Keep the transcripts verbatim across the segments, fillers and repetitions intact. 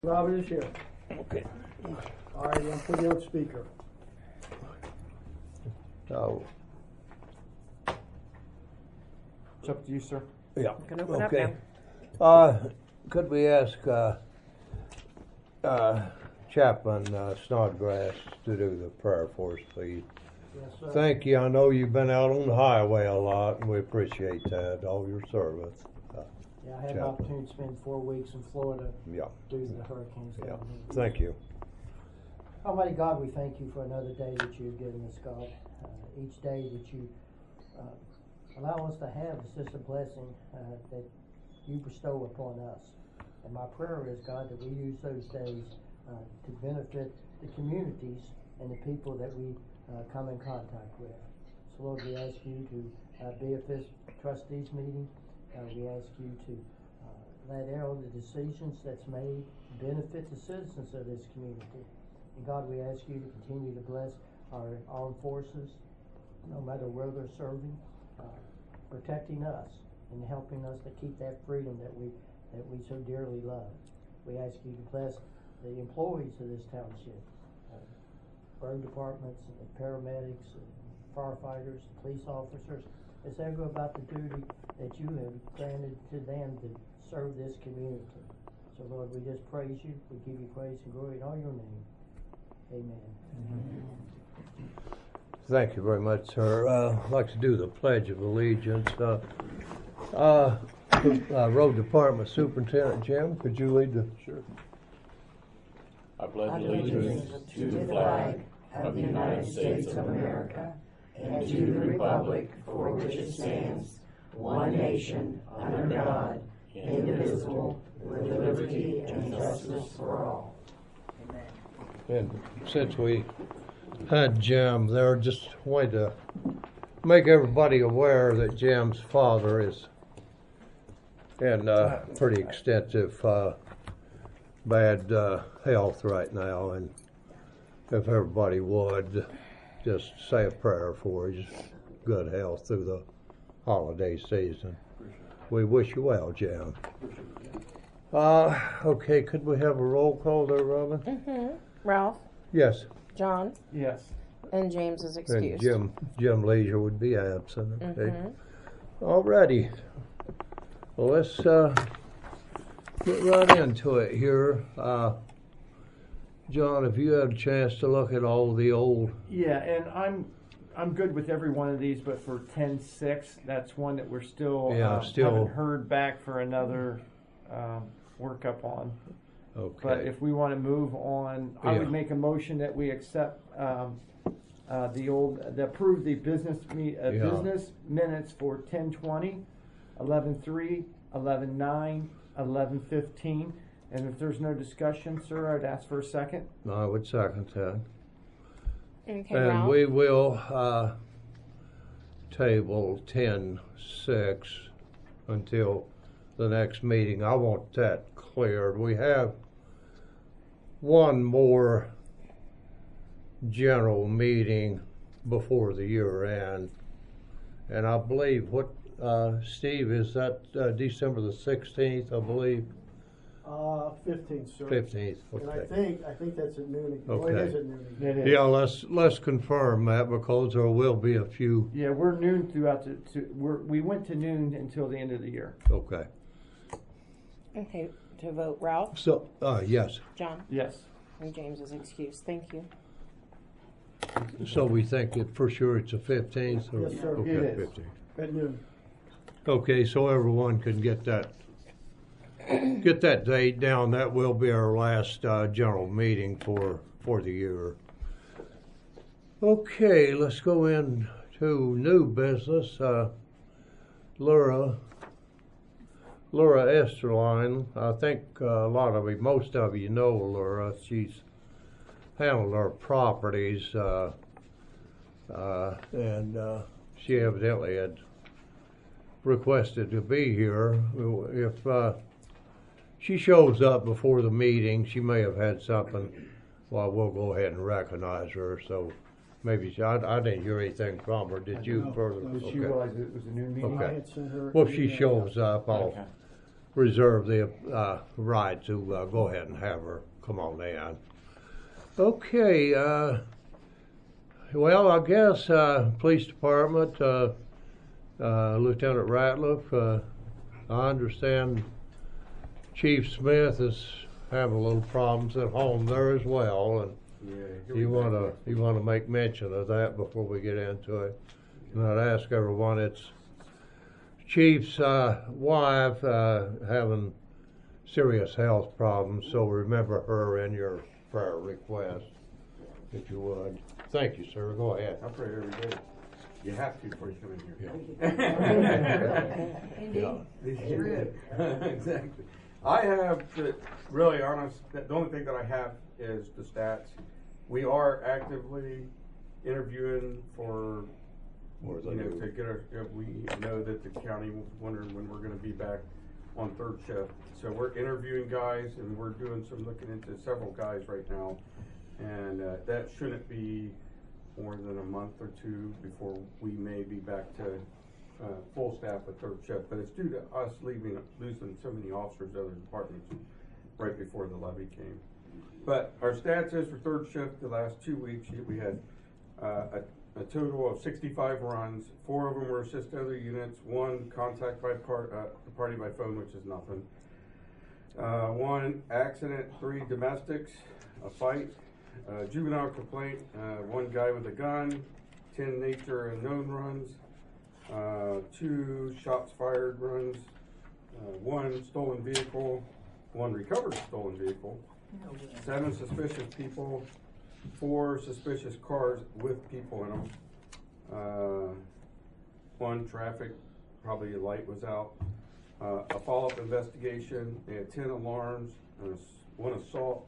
Robert is here. Okay. All right, I'm putting you on speaker. So, It's up to you, sir. yeah. You can open up Okay. Uh, could we ask uh, uh, Chaplain uh, Snodgrass to do the prayer for us, please? Yes, sir. Thank you. I know you've been out on the highway a lot, and we appreciate that, all your service. Uh, Yeah, I had the Chaplain. opportunity to spend four weeks in Florida Yeah. due to the hurricanes. Yeah. down there. Thank you. Almighty God, we thank you for another day that you've given us, God. Uh, each day that you uh, allow us to have is just a blessing uh, that you bestow upon us. And my prayer is, God, that we use those days uh, to benefit the communities and the people that we uh, come in contact with. So, Lord, we ask you to uh, be at this trustees meeting. Uh, we ask you to uh, let all the decisions that's made benefit the citizens of this community. And God, we ask you to continue to bless our armed forces, no matter where they're serving, uh, protecting us and helping us to keep that freedom that we that we so dearly love. We ask you to bless the employees of this township, uh, road departments, and paramedics, and firefighters, and police officers, as they go about the duty that you have granted to them to serve this community. So, Lord, we just praise you. We give you praise and glory in all your name. Amen. Mm-hmm. Thank you very much, sir. Uh, I'd like to do the Pledge of Allegiance. Uh, uh, uh, Road Department Superintendent Jim, could you lead the... Sure. I pledge allegiance to the flag of the United States of America and to the republic for which it stands, one nation, under God, indivisible, with liberty and justice for all. And since we had Jim there, just wanted to make everybody aware that Jim's father is in uh, pretty extensive uh, bad uh, health right now, and if everybody would just say a prayer for his good health through the holiday season. We wish you well, Jim. Uh, okay, could we have a roll call there, Robin? Mm-hmm. Ralph, Yes. John, Yes. and James is And excused. Jim, Jim Leisure would be absent. Okay. Mhm. Alrighty. Well, let's uh, get right into it here. Uh, John, have you had a chance to look at all the old? Yeah, and I'm I'm good with every one of these, but for ten six, that's one that we're still, Yeah, uh, still- haven't heard back for another um, workup on. Okay. But if we want to move on, I Yeah. would make a motion that we accept um, uh, the old, the approve the business me, uh, Yeah. business minutes for ten twenty, eleven three, eleven nine, eleven fifteen. And if there's no discussion, sir, I'd ask for a second. I would second that. Okay, And Ralph. we will uh, table ten six until the next meeting. I want that cleared. We have one more general meeting before the year end, and I believe what uh, Steve, is that uh, December the sixteenth, I believe. Uh, fifteenth, sir. Fifteenth. And I Okay. think, I think that's at noon. Oh, it Okay. is at noon. It is. Yeah, let's let's confirm that, because there will be a few. Yeah, we're noon throughout the. To, we're, we went to noon until the end of the year. Okay. Okay, to vote Ralph, So, uh, yes. John, Yes. and James is excused. Thank you. So we think that for sure it's the fifteenth? Yes, sir. Okay, It is. fifteenth. At noon. Okay, so everyone can get that, get that date down. That will be our last uh, general meeting for, for the year. Okay, let's go into new business. Uh, Laura, Laura Esterline, I think uh, a lot of you, most of you know Laura. She's handled our properties, uh, uh, and uh, she evidently had requested to be here. If uh, she shows up before the meeting, she may have had something. Well, we'll go ahead and recognize her. So maybe she, I, I didn't hear anything from her. Did you No, further? no, Did Okay. she realize it was a noon meeting? Okay. I had sent her Well, an if she email. shows up, I'll Okay. reserve the uh, right to uh, go ahead and have her come on in. Okay, uh, well, I guess uh, police department, uh, uh, Lieutenant Ratliff, uh, I understand Chief Smith is having a little problems at home there as well, and Yeah, you want to you want to make mention of that before we get into it. And I'd ask everyone, it's Chief's uh, wife uh, having serious health problems, so remember her in your prayer request, if you would. Thank you, sir. Go ahead. I pray every day. You have to before you come in here. Yeah. This is good. Exactly. I have to, really honest, that the only thing that I have is the stats. We are actively interviewing for, More you than know, you. to get our, if we know that the county was wondering when we're gonna be back on third shift. So we're interviewing guys and we're doing some, looking into several guys right now. And, uh, that shouldn't be more than a month or two before we may be back to, uh, full staff with third shift. But it's due to us leaving, losing so many officers to other departments right before the levy came. But our stats is for third shift, the last two weeks, we had, uh, a, a total of sixty-five runs. Four of them were assist other units, one contact by part, uh, the party by phone, which is nothing. Uh, one accident, three domestics, a fight, uh, juvenile complaint, uh, one guy with a gun, ten nature and known runs, uh, two shots fired runs, uh, one stolen vehicle, one recovered stolen vehicle, seven suspicious people, four suspicious cars with people in them, uh, one traffic, probably a light was out, uh, a follow-up investigation, they had ten alarms, and a s- one assault,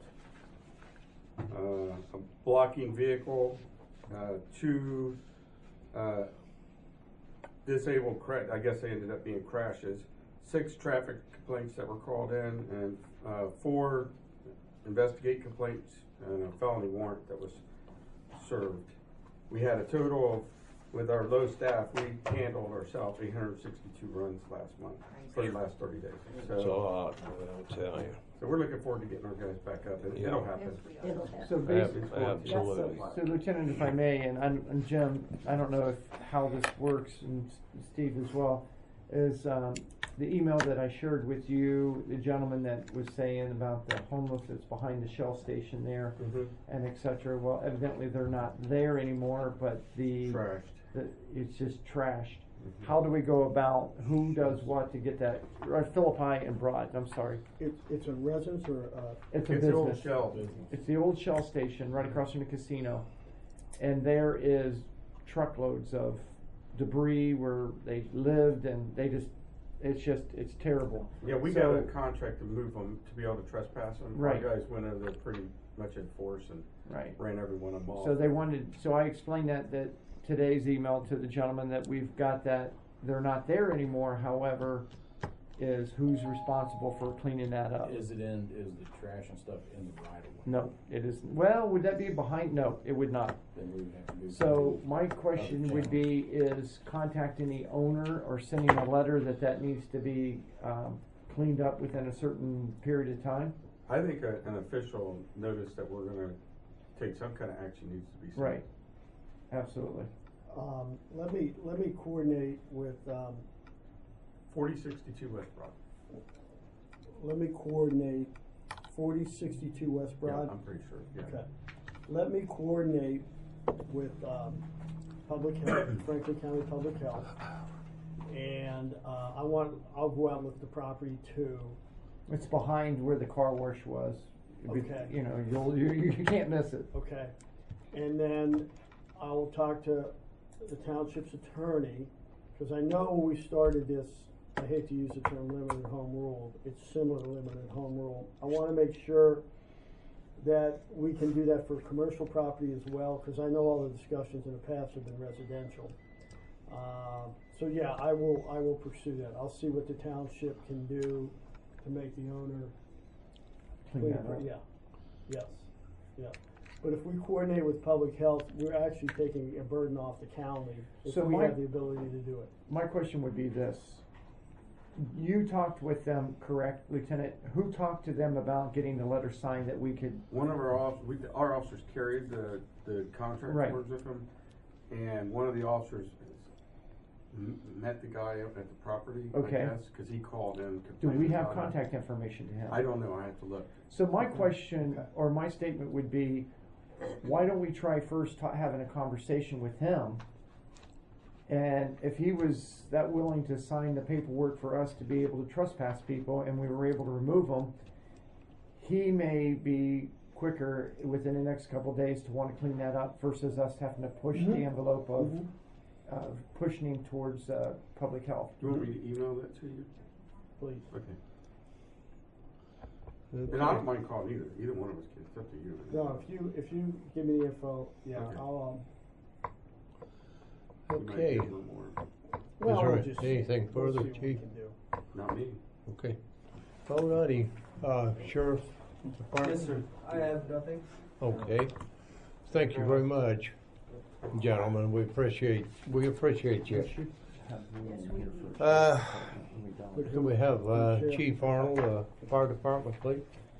uh, a blocking vehicle, uh, two, uh, disabled cra- I guess they ended up being crashes, six traffic complaints that were called in, and, uh, four investigate complaints, and a felony warrant that was served. We had a total of, with our low staff, we handled ourselves eight hundred sixty-two runs last month, for the last thirty days. It's So, a lot, I'll tell you. so we're looking forward to getting our guys back up, and Yeah. it'll happen. So basically, Ab- Absolutely. so Lieutenant, if I may, and, I'm- and Jim, I don't know if, how this works, and S- Steve as well, is, um, the email that I shared with you, the gentleman that was saying about the homeless that's behind the Shell station there, Mhm. and et cetera. Well, evidently they're not there anymore, but the, Trashed. the it's just trashed. Mhm. How do we go about, who does what to get that, or Philippi and Broad, I'm sorry. It's, it's a residence or, uh, It's a It's the old business. Shell. It's the old Shell station right across from the casino. And there is truckloads of debris where they lived, and they just, it's just, it's terrible. Yeah, we So- got a contract to move them, to be able to trespass them. Right. Our guys went over there pretty much in force and Right. ran every one of them off. So they wanted, so I explained that, that today's email to the gentleman that we've got that, they're not there anymore, however, is who's responsible for cleaning that up? Is it in, is the trash and stuff in the right of way? No, it isn't. Well, would that be behind? No, it would not. Then we would have to do. So my question would be, is contacting the owner or sending a letter that that needs to be, um, cleaned up within a certain period of time? I think a, an official notice that we're gonna take some kind of action needs to be sent. Right. Absolutely. um, let me, let me coordinate with, um, Forty sixty-two West Broad. let me coordinate forty sixty-two West Yeah, Broad. I'm pretty sure, yeah. Okay. Let me coordinate with, um, Public Health, Franklin County Public Health. And, uh, I want, I'll go out and look at the property too. It's behind where the car wash was. It'd be- Okay. You know, you'll, you, you can't miss it. Okay, and then I will talk to the township's attorney, cause I know when we started this, I hate to use the term limited home rule, it's similar to limited home rule. I wanna make sure that we can do that for commercial property as well, cause I know all the discussions in the past have been residential. Uh, so yeah, I will, I will pursue that, I'll see what the township can do to make the owner Clean that clean, up. yeah, yes, yeah. But if we coordinate with public health, we're actually taking a burden off the county if So we my- have the ability to do it. My question would be this. you talked with them, correct, Lieutenant? Who talked to them about getting the letter signed that we could, One of our officers, we, our officers carried the, the contract Right. forms with them, and one of the officers m- met the guy out at the property, I Okay. guess, cause he called in. do we complaining have about it. contact information to him? I don't know, I have to look. So my question, or my statement would be, why don't we try first ta- having a conversation with him? And if he was that willing to sign the paperwork for us to be able to trespass people and we were able to remove them, he may be quicker within the next couple of days to want to clean that up versus us having to push Mhm. the envelope of, Mhm. uh, pushing him towards, uh, public health. Do you want me to email that to you? Please. Okay. And I don't mind calling either, either one of us can, it's up to you. No, if you, if you give me the info, yeah, Okay. I'll, You might Okay. be a little more- um, well, there we'll just. anything we'll further, see what we Chief? can do. Not me. Okay. Alrighty, uh, Sheriff Department? I have nothing. Okay. Thank you very much, gentlemen. We appreciate, we appreciate you. Uh, do we have, uh, Chief Arnold, uh, Fire Department, please?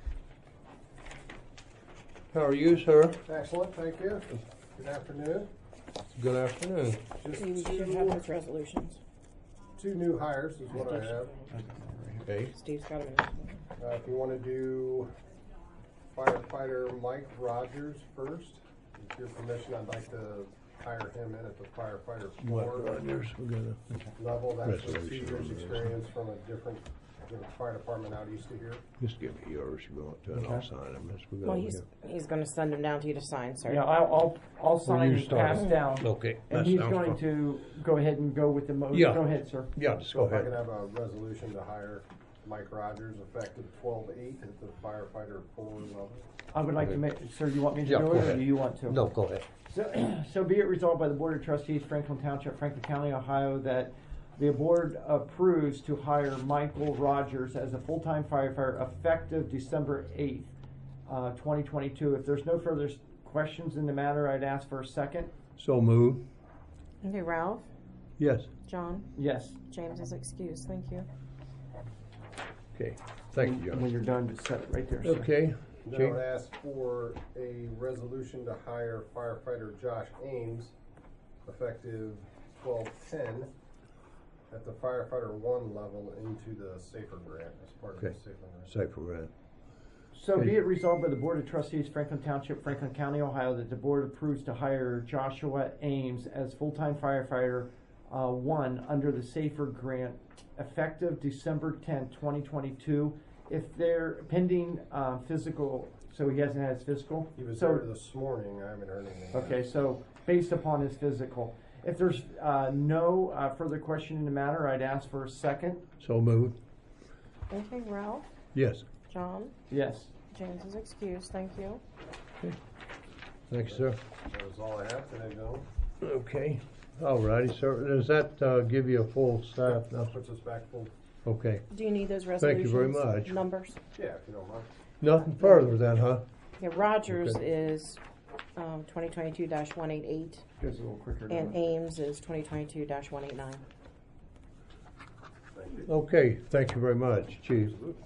How are you, sir? Excellent, thank you. Good afternoon. Good afternoon. Just You should have those resolutions. two new hires is what I have. Okay. Steve's got them. Uh, if you wanna do firefighter Mike Rogers first, with your permission, I'd like to hire him in at the firefighter What, four Rogers, we're gonna, level. That's with two Resolution. years' experience from a different, different fire department out east of here. just give me yours, you go to it, I'll Okay. sign them as we go Well, he's, here. he's gonna send them down to you to sign, sir. Yeah, I'll, I'll, I'll sign you and start. pass down. Okay. And that he's sounds going fine. to go ahead and go with the mo, Yeah. go ahead, sir. Yeah, just So go if I can ahead. have a resolution to hire Mike Rogers effective twelve eight at the firefighter four level. I would like to make, sir, you want me to Yeah, do go it or ahead. do you want to? No, go ahead. So, so be it resolved by the Board of Trustees, Franklin Township, Franklin County, Ohio, that the board approves to hire Michael Rogers as a full-time firefighter effective December eighth, uh, twenty twenty-two. If there's no further s- questions in the matter, I'd ask for a second. So move. Okay, Ralph, Yes. John, Yes. James is excused, thank you. Okay. Thank you, When John. you're done, just set it right there, sir. Okay. Then I would ask for a resolution to hire firefighter Josh Ames, effective twelve ten, at the firefighter one level into the Safer Grant, as part of the Okay. Safer Grant. Safe for Red. So Okay. be it resolved by the Board of Trustees, Franklin Township, Franklin County, Ohio, that the board approves to hire Joshua Ames as full-time firefighter, uh, one, under the Safer Grant, effective December tenth, twenty twenty-two. If they're pending, uh, physical, so he hasn't had his physical? He was So- there this morning, I haven't heard anything. Okay, so based upon his physical. If there's, uh, no, uh, further question in the matter, I'd ask for a second. So move. Okay, Ralph, Yes. John, Yes. James is excused, thank you. Thanks, sir. That was all I have today, gentlemen. Okay. All righty, sir. Does that, uh, give you a full staff now? That puts us back full. Okay. Do you need those Thank resolutions? you very much. Numbers? Yeah, if you don't mind. Nothing further then, huh? Yeah, Rogers Okay. is, um, twenty twenty-two dash one eight eight, Goes a little quicker. and doesn't it? Ames is twenty twenty-two dash one eight nine. Thank you. Okay, thank you very much, Chief. Do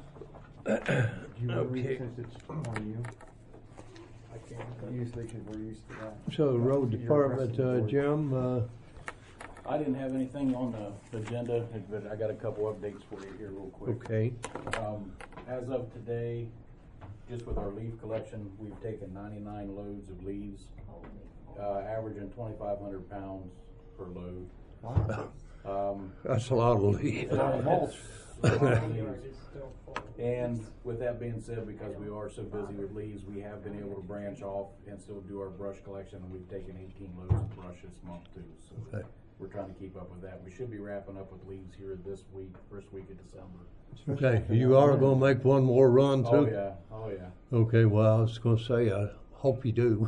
you want to read Okay. it since it's on you? I can't. Usually, because we're used to that. So the road You're department, arrested uh, for- Jim, uh, I didn't have anything on the agenda, but I got a couple updates for you here real quick. okay. Um, as of today, just with our leaf collection, we've taken ninety-nine loads of leaves, uh, averaging twenty-five hundred pounds per load. Wow. Um, That's a lot of leaves. a lot of mulch, a lot of leaves. And with that being said, because we are so busy with leaves, we have been able to branch off and still do our brush collection, and we've taken eighteen loads of brush this month too, so Okay. we're trying to keep up with that. We should be wrapping up with leaves here this week, first week of December. Okay, you are gonna make one more run Oh, too? yeah, oh, yeah. Okay, well, I was gonna say, I hope you do.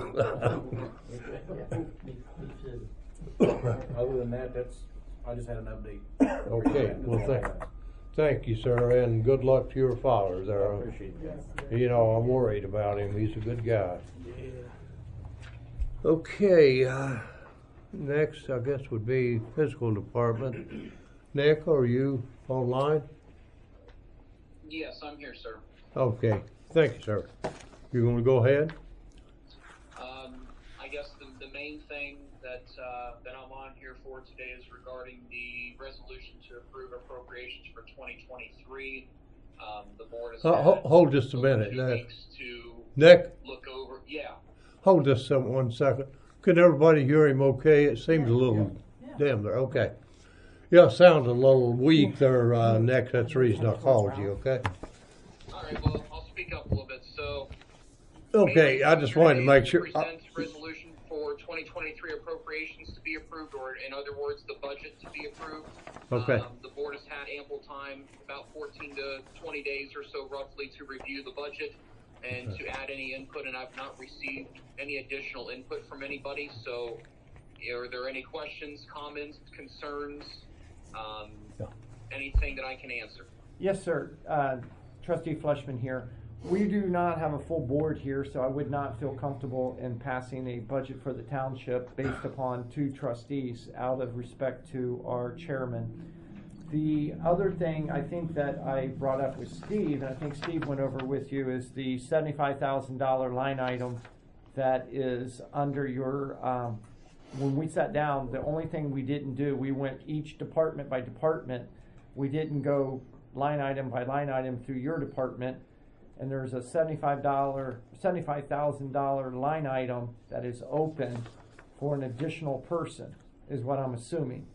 Other than that, that's, I just had an update. Okay, well, thank, thank you, sir, and good luck to your father I there. appreciate that. You know, I'm worried about him. He's a good guy. Okay, uh, next, I guess, would be physical department. Nick, are you online? Yes, I'm here, sir. Okay, thank you, sir. You want to go ahead? Um, I guess the, the main thing that uh, that I'm on here for today is regarding the resolution to approve appropriations for twenty twenty-three. Um, the board has Uh, had ho- hold just a over minute, two Nick. weeks to Nick, look over. Yeah. hold just some, one second. Can everybody hear him okay? It seems a little dim there. Okay. Yeah, sounds a little weak there, uh, Nick. That's the reason I called you, okay? All right. Well, I'll speak up a little bit. So. Okay, I just wanted to make sure. uh, Present resolution for twenty twenty-three appropriations to be approved, or in other words, the budget to be approved. Okay. Um, the board has had ample time, about fourteen to twenty days or so roughly, to review the budget and to add any input, and I've not received any additional input from anybody. So are there any questions, comments, concerns, um, Yeah. anything that I can answer? Yes, sir. Uh, Trustee Fleshman here. We do not have a full board here, so I would not feel comfortable in passing a budget for the township based upon two trustees out of respect to our chairman. The other thing I think that I brought up with Steve, and I think Steve went over with you, is the seventy-five thousand dollar line item that is under your, um, when we sat down, the only thing we didn't do, we went each department by department. We didn't go line item by line item through your department. And there's a seventy-five dollar, seventy-five thousand dollar line item that is open for an additional person, is what I'm assuming.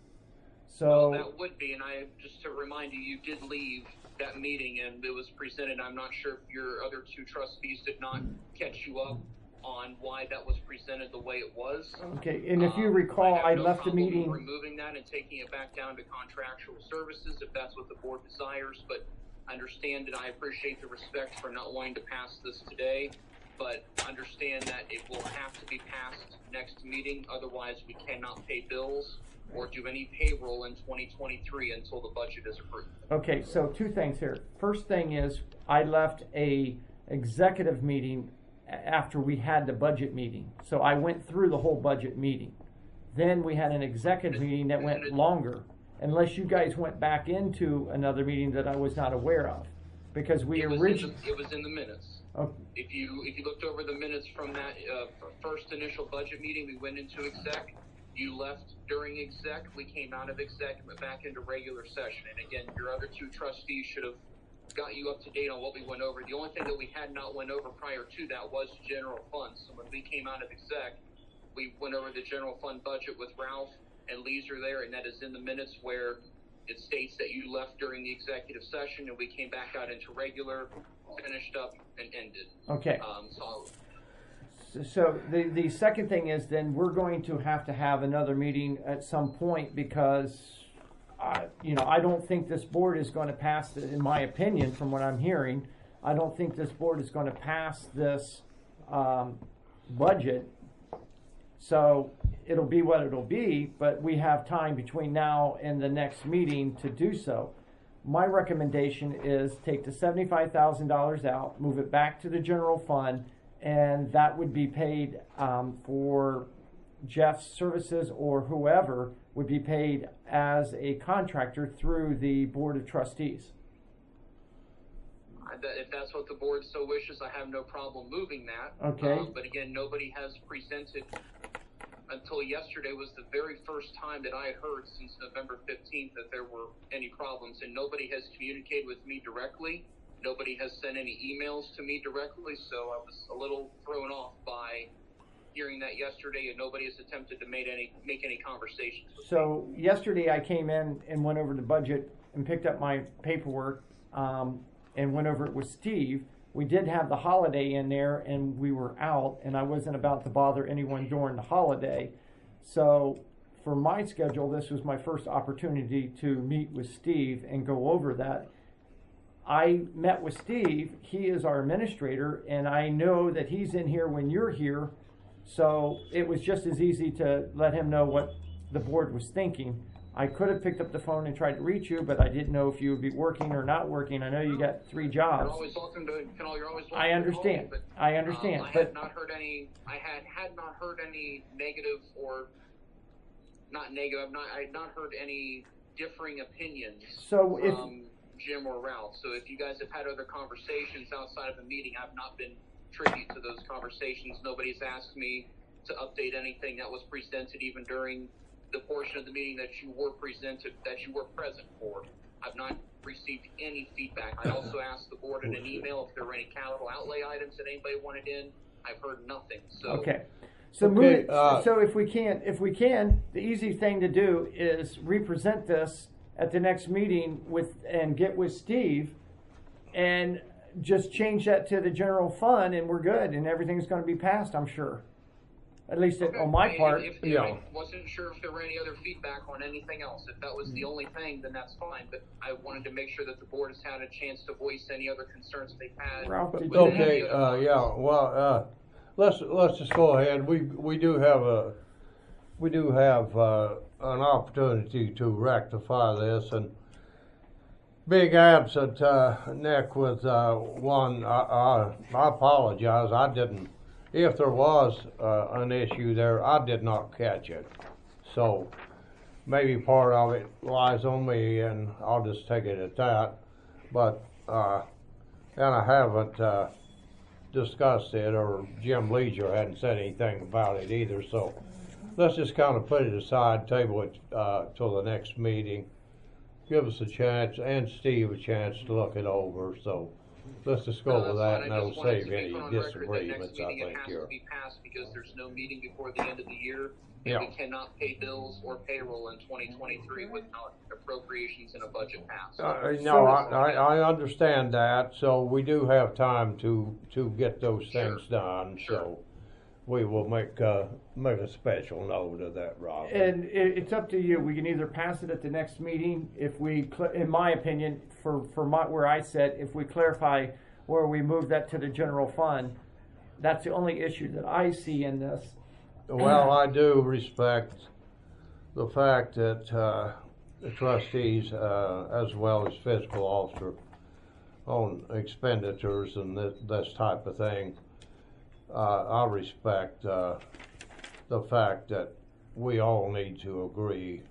So Well, that would be, and I, just to remind you, you did leave that meeting and it was presented. I'm not sure if your other two trustees did not catch you up on why that was presented the way it was. okay, and if you Um, recall, have I no left the problem meeting. removing that and taking it back down to contractual services if that's what the board desires, but understand and I appreciate the respect for not wanting to pass this today, but understand that it will have to be passed next meeting, otherwise we cannot pay bills or do any payroll in twenty twenty-three until the budget is approved. Okay, so two things here. First thing is, I left a executive meeting a- after we had the budget meeting. So I went through the whole budget meeting. Then we had an executive meeting that went longer, unless you guys went back into another meeting that I was not aware of. Because we It was in originally, the- It was in the minutes. oh, If you, if you looked over the minutes from that, uh, f- first initial budget meeting, we went into exec. You left during exec, we came out of exec and went back into regular session. And again, your other two trustees should have got you up to date on what we went over. The only thing that we had not went over prior to that was general fund. So when we came out of exec, we went over the general fund budget with Ralph and Leeser there, and that is in the minutes where it states that you left during the executive session and we came back out into regular, finished up, and ended. okay. Um, so So the, the second thing is then we're going to have to have another meeting at some point because, I, you know, I don't think this board is going to pass, in my opinion, from what I'm hearing, I don't think this board is going to pass this um, budget. So it'll be what it'll be, but we have time between now and the next meeting to do so. My recommendation is take the seventy-five thousand dollars out, move it back to the general fund, and that would be paid um, for Jeff's services or whoever would be paid as a contractor through the Board of Trustees. I- that- if that's what the board so wishes, I have no problem moving that. Okay. Um, but again, nobody has presented until yesterday was the very first time that I had heard since November fifteenth that there were any problems, and nobody has communicated with me directly. Nobody has sent any emails to me directly, so I was a little thrown off by hearing that yesterday, and nobody has attempted to make any make any conversations with me. So yesterday I came in and went over the budget and picked up my paperwork um, and went over it with Steve. We did have the holiday in there and we were out, and I wasn't about to bother anyone during the holiday. So for my schedule, this was my first opportunity to meet with Steve and go over that. I met with Steve. He is our administrator, and I know that he's in here when you're here. So it was just as easy to let him know what the board was thinking. I could have picked up the phone and tried to reach you, but I didn't know if you would be working or not working. I know you got three You're jobs. always welcome to, Canal, you're always welcome I to understand. call me, but, I understand. Um, I But had not heard any. I had had not heard any negative or not negative. I've not. I had not heard any differing opinions So if- from Jim or Ralph. So if you guys have had other conversations outside of a meeting, I've not been privy to those conversations. Nobody's asked me to update anything that was presented even during the portion of the meeting that you were presented, that you were present for. I've not received any feedback. I also asked the board in an email if there were any capital outlay items that anybody wanted in. I've heard nothing. So Okay. So Okay, move it, uh, so if we can't, if we can, the easy thing to do is represent this at the next meeting with, and get with Steve and just change that to the general fund and we're good and everything's gonna be passed, I'm sure. At least Okay. on my And part. If, if Yeah. I wasn't sure if there were any other feedback on anything else. If that was the only thing, then that's fine. But I wanted to make sure that the board has had a chance to voice any other concerns they've had. Ralph, did with you- any Okay, other uh, funds. yeah, well, uh, let's, let's just go ahead. We, we do have a, we do have, uh, an opportunity to rectify this and being absent, uh, Nick with, uh, one, I, I, I apologize. I didn't, if there was, uh, an issue there, I did not catch it. So maybe part of it lies on me and I'll just take it at that. But, uh, and I haven't, uh, discussed it, or Jim Leisure hadn't said anything about it either, so let's just kind of put it aside, table it, uh, till the next meeting. Give us a chance, and Steve a chance to look it over, so let's just go No, with that's that, fine. and I that'll just wanted save to be any put on record that disagreements, next I meeting it think, has here. to be passed because there's no meeting before the end of the year. Yeah. And we cannot pay bills or payroll in twenty twenty-three without appropriations and a budget passed. Uh, no, I, I, I understand that, so we do have time to, to get those things Sure. done, Sure. so we will make, uh, make a special note of that, Rob. And it, it's up to you. We can either pass it at the next meeting if we, cl- in my opinion, for, for my, where I said, if we clarify where we move that to the general fund, that's the only issue that I see in this. Well, I do respect the fact that, uh, the trustees, uh, as well as fiscal officer, on expenditures and this, this type of thing. Uh, I respect, uh, the fact that we all need to agree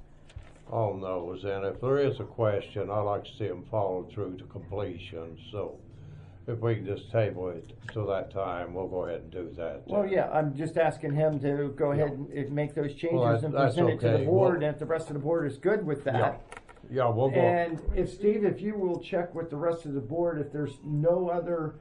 on those, and if there is a question, I'd like to see them followed through to completion, so if we can just table it till that time, we'll go ahead and do that. Well, yeah, I'm just asking him to go ahead and and make those changes Well, that- and that's present it to the okay. board, Well- and if the rest of the board is good with Yeah, that. yeah, we'll go. And if, Steve, if you will check with the rest of the board, if there's no other,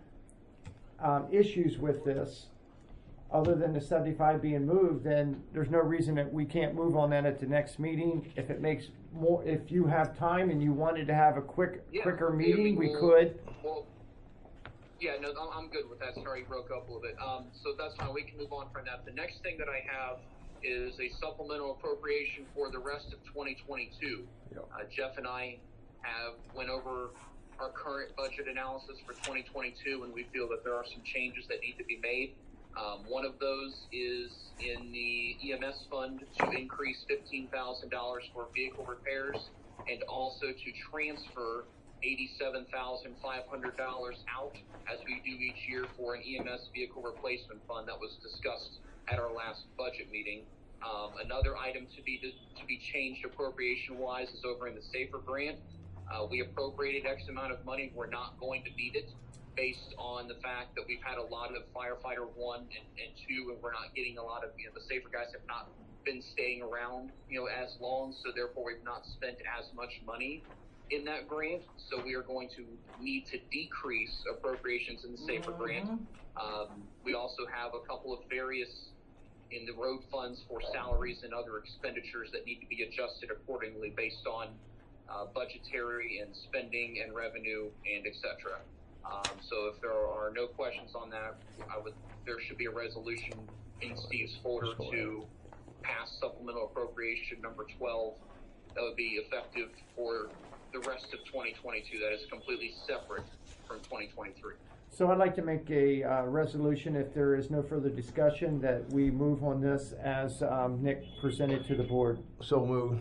um, issues with this, other than the seventy-five being moved, then there's no reason that we can't move on that at the next meeting. If it makes more, if you have time and you wanted to have a quick, Yeah, quicker yeah, meeting, we will- could. Well, yeah, no, I'm, I'm good with that. Sorry, you broke up a little bit. Um, so that's fine. We can move on from that. The next thing that I have is a supplemental appropriation for the rest of twenty twenty-two. Yeah. Uh, Jeff and I have went over our current budget analysis for twenty twenty-two, and we feel that there are some changes that need to be made. Um, one of those is in the E M S fund to increase fifteen thousand dollars for vehicle repairs, and also to transfer eighty-seven thousand five hundred dollars out, as we do each year, for an E M S vehicle replacement fund that was discussed at our last budget meeting. Um, another item to be to be changed appropriation-wise is over in the SAFER grant. Uh, we appropriated X amount of money. We're not going to meet it, based on the fact that we've had a lot of firefighter one and, and two, and we're not getting a lot of, you know, the SAFER guys have not been staying around, you know, as long, so therefore we've not spent as much money in that grant. So we are going to need to decrease appropriations in the SAFER grant. Um, we also have a couple of various in the road funds for salaries and other expenditures that need to be adjusted accordingly based on uh, budgetary and spending and revenue and et cetera. Um, so if there are no questions on that, I would, there should be a resolution in Steve's folder to pass supplemental appropriation number twelve. That would be effective for the rest of twenty twenty-two. That is completely separate from twenty twenty-three. So I'd like to make a, uh, resolution, if there is no further discussion, that we move on this as, um, Nick presented to the board. So moved.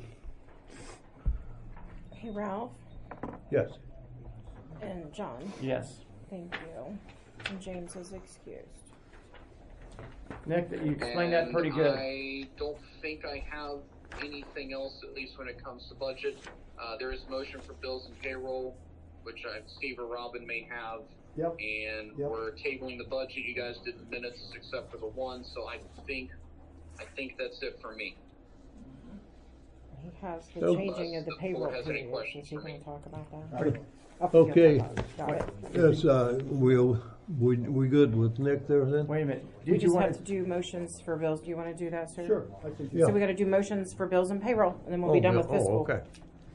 Hey, Ralph Yes. and John, Yes. thank you. And James is excused. Nick, you explained that pretty good. I don't think I have anything else, at least when it comes to budget. Uh, there is motion for bills and payroll, which I, Steve or Robin may have. Yep. And Yep. we're tabling the budget. You guys did the minutes except for the one, so I think, I think that's it for me. He has the So- changing of the Unless the payroll board has any period. questions Is he for me. going to talk about that? Right. Okay. Got it. Yes, uh, we'll, we, we good with Nick there then? Wait a minute. We Did you just want have to do motions for bills. Do you want to do that, sir? Sure, I can do Yeah. So we got to do motions for bills and payroll, and then we'll be Oh, done yeah. with fiscal. Oh, okay.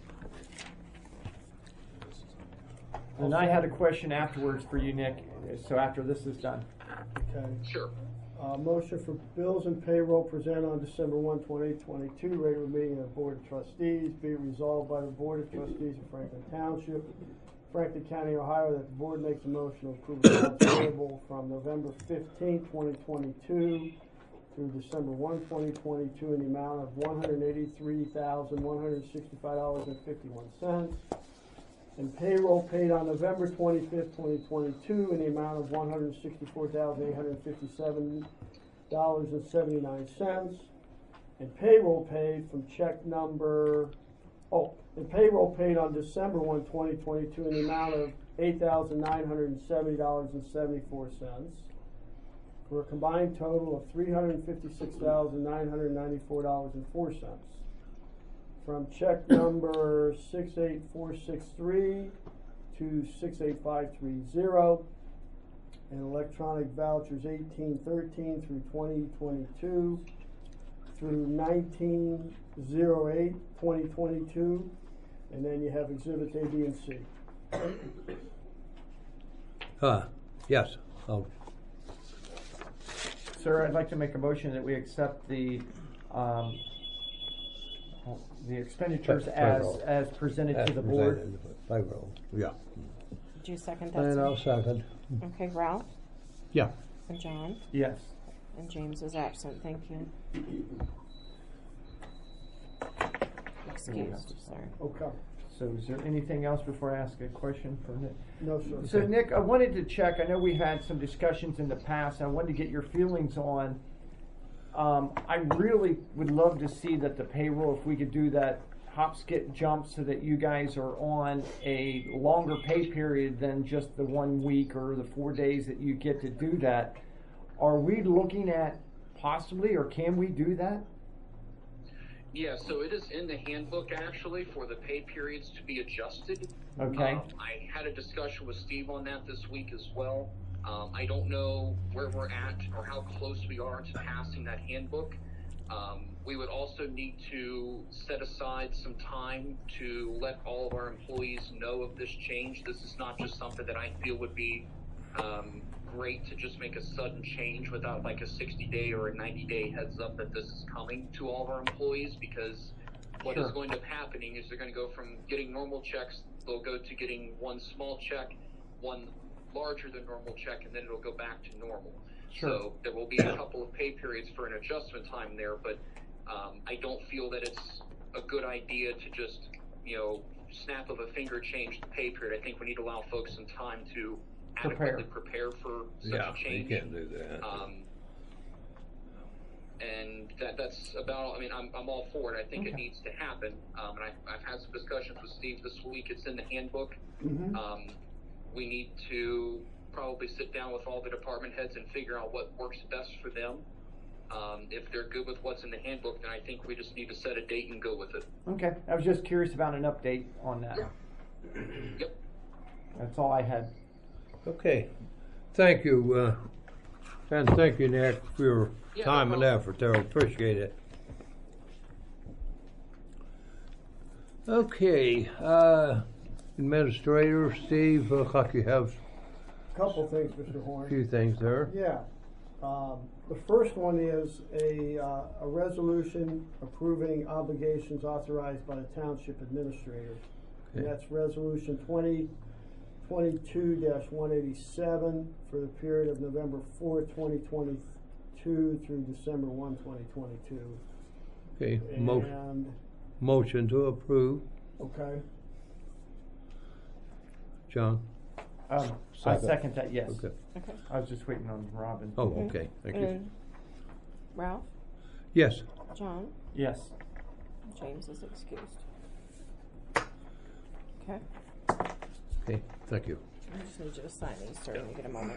And I had a question afterwards for you, Nick, so after this is done. Okay. Sure. Uh, motion for bills and payroll presented on December first, twenty twenty-two, regular meeting of the Board of Trustees. Be it resolved by the Board of Trustees of Franklin Township, Franklin County, Ohio, that the board makes a motion to approve accounts payable from November fifteenth, twenty twenty-two through December first, twenty twenty-two in the amount of one hundred eighty-three thousand, one hundred sixty-five dollars and fifty-one cents. And payroll paid on November twenty-fifth, twenty twenty-two in the amount of one hundred sixty-four thousand, eight hundred fifty-seven dollars and seventy-nine cents. And payroll paid from check number, oh, and payroll paid on December first, twenty twenty-two in the amount of eight thousand, nine hundred seventy dollars and seventy-four cents. For a combined total of three hundred fifty-six thousand, nine hundred ninety-four dollars and four cents. From check number six eight four six three to six eight five three zero, and electronic vouchers eighteen thirteen through twenty twenty-two through nineteen oh eight twenty twenty-two, and then you have exhibits A, B, and C. Uh, yes, I'll, Sir, I'd like to make a motion that we accept the, um, the expenditures as, Payroll. as presented as to the board. presented, payroll, yeah. Did you second that, And sir? I'll second. Okay, Ralph Yeah. and John, Yes. and James is absent. Thank you. Excused, sir. Okay. So is there anything else before I ask a question for Nick? No, sir. So Nick, I wanted to check, I know we had some discussions in the past, and I wanted to get your feelings on, um, I really would love to see that the payroll, if we could do that hop, skip, jump so that you guys are on a longer pay period than just the one week or the four days that you get to do that. Are we looking at possibly, or can we do that? Yeah, so it is in the handbook actually for the pay periods to be adjusted. Okay. Um, I had a discussion with Steve on that this week as well. Um, I don't know where we're at or how close we are to passing that handbook. Um, we would also need to set aside some time to let all of our employees know of this change. This is not just something that I feel would be um, great to just make a sudden change without like a sixty day or a ninety day heads up that this is coming to all of our employees, because what Sure. is going to be happening is they're going to go from getting normal checks, they'll go to getting one small check, one larger than normal check, and then it'll go back to normal. Sure. So there will be a couple of pay periods for an adjustment time there, but um, I don't feel that it's a good idea to just, you know, snap of a finger change the pay period. I think we need to allow folks some time to adequately prepare for such Yeah, a change. you can't do that. Um, and that that's about, I mean, I'm, I'm all for it. I think it Okay. needs to happen. Um, and I, I've had some discussions with Steve this week. It's in the handbook. Mm-hmm. Um, we need to probably sit down with all the department heads and figure out what works best for them. Um, if they're good with what's in the handbook, then I think we just need to set a date and go with it. Okay, I was just curious about an update on that. Yep. That's all I had. Okay, thank you, uh, and thank you, Nick, for your Yeah, time no and problem. effort there, appreciate it. Okay, uh, Administrator Steve, looks like you have Couple things, Mister a Horn. few things there. Yeah. Um, the first one is a, uh, a resolution approving obligations authorized by the township administrator. And Okay. that's resolution twenty twenty-two dash one eighty-seven for the period of November fourth, twenty twenty-two through December first, twenty twenty-two. Okay, mo- And, motion to approve, okay, John? Um, I Second. second that, yes. Okay. Okay. I was just waiting on Robin. Oh, Mhm. okay, thank you. And Ralph, Yes, John, Yes. James is excused. Okay. Okay, thank you. I just need you to sign these, sir, when you get a moment.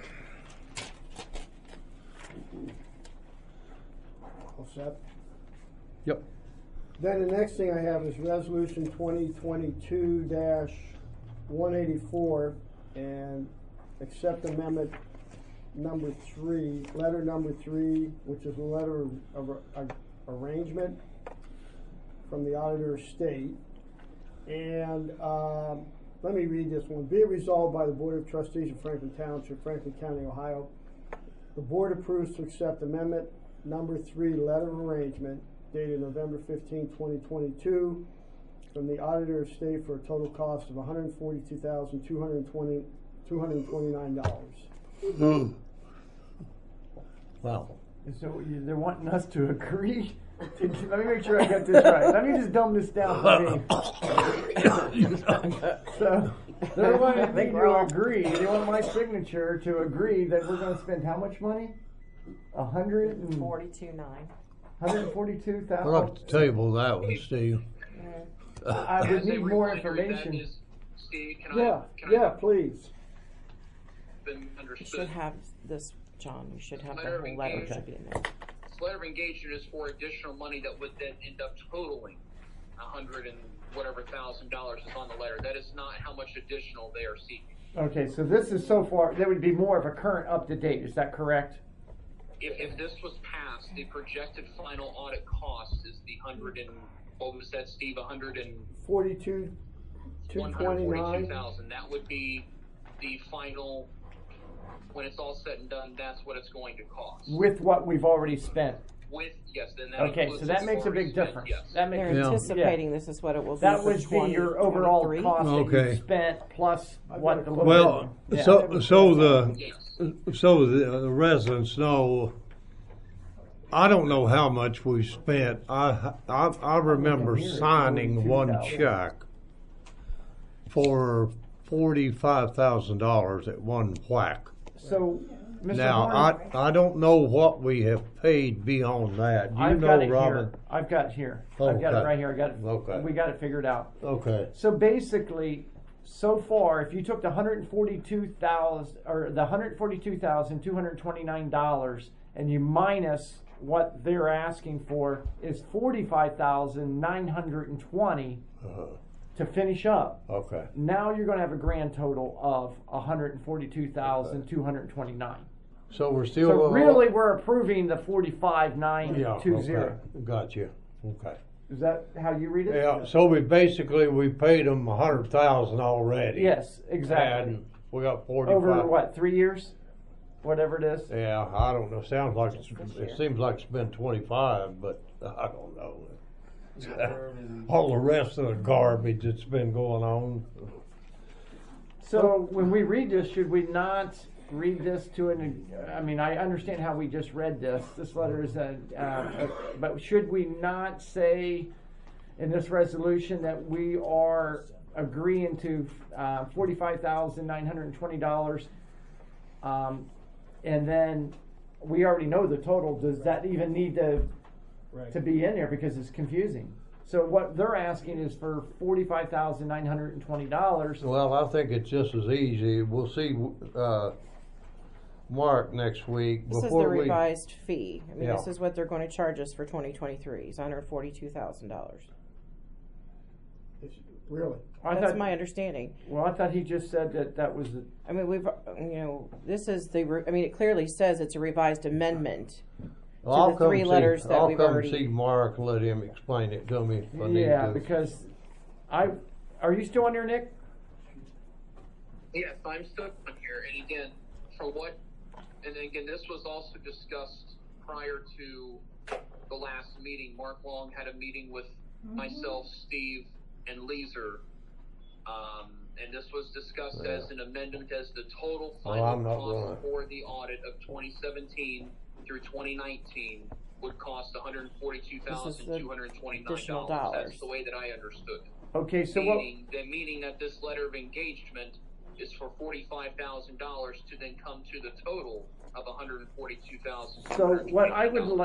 All set? Yep. Then the next thing I have is resolution twenty twenty-two one eighty-four and accept amendment number three, letter number three, which is a letter of, of, of arrangement from the auditor of state. And um, let me read this one. Be it resolved by the Board of Trustees of Franklin Township, Franklin County, Ohio. The board approves to accept amendment number three, letter of arrangement dated November fifteenth, twenty twenty-two, from the auditor of state for a total cost of one hundred forty-two thousand two hundred twenty-nine dollars. Mm. Wow. So you, they're wanting us to agree? To, let me make sure I got this right. Let me just dumb this down for me. So they're wanting me to agree. They want my signature to agree that we're going to spend how much money? A hundred and Forty-two nine. hundred forty-two thousand. We'll have to table that one, Steve. I would As they need more really agree, that information. is- Steve, can Yeah, I? Can yeah, I please. been You understood? should have this, John. You should have the Letter of whole letter should engagement. be in there. This letter of engagement is for additional money that would then end up totaling a hundred and whatever thousand dollars is on the letter. That is not how much additional they are seeking. Okay, so this is so far, that would be more of a current up to date. Is that correct? If, if this was passed, the projected final audit cost is the hundred and, what was that, Steve, a hundred and Forty-two, two one hundred forty-two twenty-nine. thousand. That would be the final, when it's all said and done, that's what it's going to cost. With what we've already spent. With, yes, then that Okay, includes so that the makes a already big spent, difference. yes. That makes They're Yeah. anticipating this is what it will be That for would be twenty your overall twenty-three. cost that Okay. you spent plus I've what got a the question. little Well, bit. Yeah. so so the Yes. so the, the residents know. I don't know how much we spent. I I, I remember Here, it's signing one forty-two thousand. check for forty-five thousand dollars at one whack. So, Mister Now Horner, I I don't know what we have paid beyond that. Do you I've know, got it Robin? here. I've got it here. I've got it Okay. right here. I got it. Okay. We got it figured out. Okay. So basically, so far, if you took the hundred forty-two thousand or the hundred forty-two thousand two hundred twenty-nine dollars and you minus what they're asking for is forty-five thousand nine hundred twenty Uh, to finish up. okay. Now you're going to have a grand total of one hundred forty-two thousand two hundred twenty-nine. So we're still So really, we're approving the forty-five nine yeah. two Okay. zero. Got you. Okay. Is that how you read it? Yeah. So we basically we paid them a hundred thousand already. Yes, exactly. And we got forty-five. Over what, three years? Whatever it is. Yeah, I don't know. Sounds like it's, it seems like it's been twenty-five, but I don't know. All the rest of the garbage that's been going on. So when we read this, should we not read this to an, I mean, I understand how we just read this. This letter is a, uh, a but should we not say in this resolution that we are agreeing to uh, forty-five thousand nine hundred twenty dollars? Um, and then we already know the total. Does that even need to Right. to be in there because it's confusing? So what they're asking is for forty-five thousand nine hundred and twenty dollars. Well, I think it's just as easy. We'll see uh, Mark next week. This is the before we. revised fee. I mean, this Yeah. is what they're going to charge us for twenty twenty-three. It's one hundred forty-two thousand dollars. It's- Really? I That's thought, my understanding. well, I thought he just said that that was the, I mean, we've, uh, you know, this is the. Re- I mean, it clearly says it's a revised amendment. Well, to I'll the come three see, letters that I'll we've come already- see Mark and let him explain it to me if I need yeah, to. because I, are you still on there, Nick? Yes, I'm still on here, and again, for what, and again, this was also discussed prior to the last meeting. Mark Long had a meeting with myself, Steve, and Leeser, um, and this was discussed Yeah. as an amendment as the total Well, final I'm not cost gonna- for the audit of twenty seventeen through twenty nineteen would cost one hundred forty-two thousand two hundred twenty-nine additional dollars. dollars. That's the way that I understood it. Okay, so what, Meaning, the meaning that this letter of engagement is for forty-five thousand dollars to then come to the total of one hundred forty-two thousand. so what I would, let-